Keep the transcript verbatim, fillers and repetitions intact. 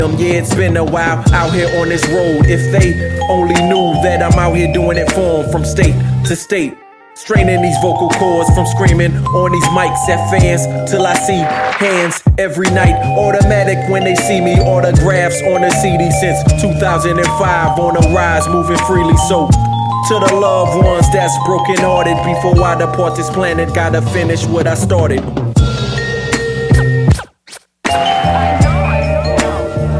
Yeah, it's been a while out here on this road. If they only knew that I'm out here doing it for them, from state to state, straining these vocal cords, from screaming on these mics at fans till I see hands every night. Automatic when they see me, autographs on the C D since two thousand five, on the rise, moving freely. So to the loved ones that's broken hearted, before I depart this planet, gotta finish what I started.